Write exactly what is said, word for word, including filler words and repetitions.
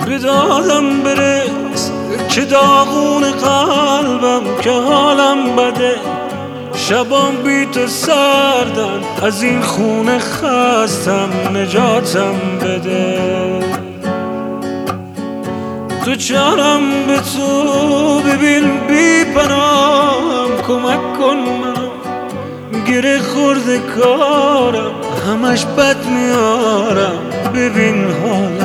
به دادم برس که داغون قلبم که حالم بده، شبام بی تو سردن، از این خونه خستم نجاتم بده. تو چارم به تو ببین بی پناهم، کمک کن منم گره خورده کارم، همش بد میارم ببین حالم